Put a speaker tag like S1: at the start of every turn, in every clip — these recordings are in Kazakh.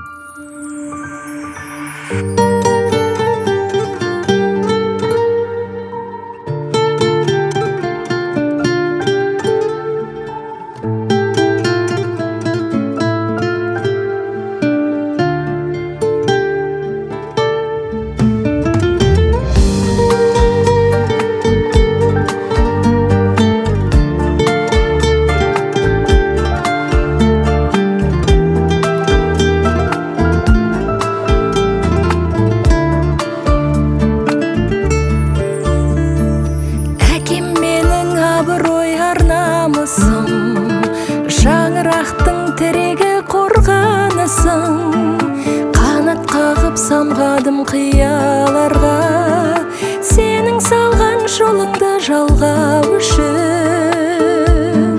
S1: Жаңырақтың тірегі қорғанысың, қанат қағып самғадым қияларға, сенің салған жолыңды жалғау үшін.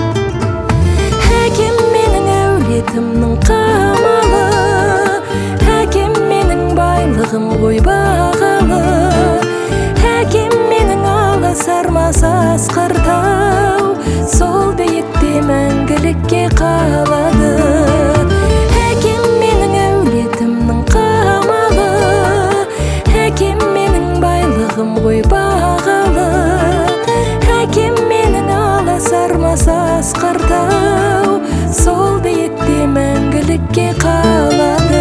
S1: Әкем менің әулетімнің қамалы, әкем менің байлығым ғой бағалы, әкем менің аласармас асқар тау, сол биікте мәңгілікке қалады. Әкем менің әулетімнің қамалы, әкем менің байлығым ғой бағалы, әкем менің аласармас асқар тау, сол биікте мәңгілікке қалады.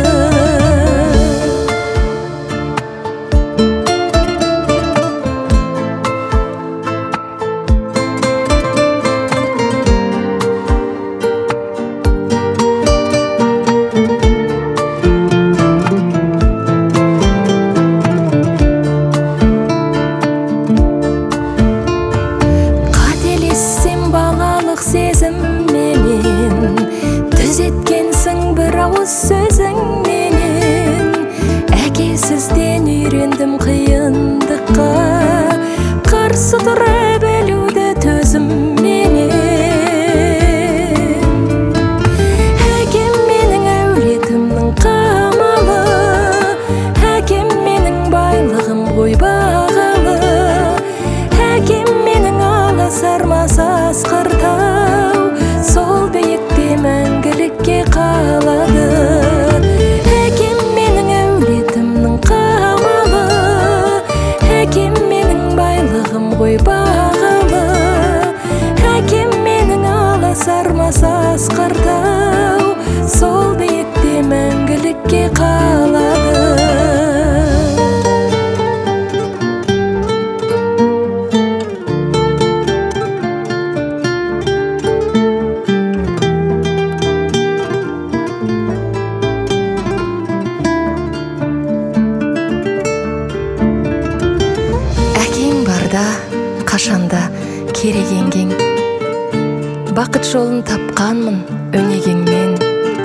S1: Сезімменен түзеткенсің бір ауыз сөзіңменен, әкесізден үйрендім қиындыққа, қарсы тұра білуді төзімменен. Әкем менің әулетімнің қамалы, әкем менің байлығым ғой бағалы, әкем менің аласармас асқар тау, сол биікте мәңгілікке қалады. Әкем менің әулетімнің қамалы, әкем менің байлығым ғой бағалы, әкем менің аласармас асқар тау, сол биікте мәңгілікке қалады. Қашанда керек еңгең, бақыт жолын тапқанмын өнегеңмен,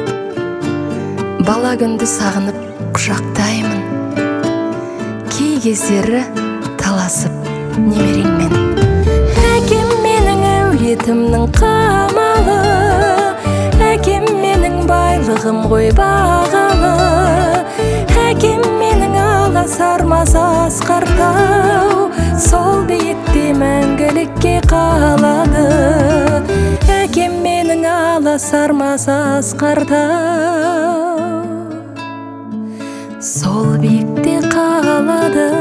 S1: бала күнді сағынып құшақтаймын, кей кездері таласып немереңмен. Әкем менің әулетімнің қамалы, әкем менің байлығым ғой бағалы, әкем менің аласармас асқар тау, сол биікте мәңгілікке қалады. Әкем менің аласармас асқар тау, сол биікте қалады.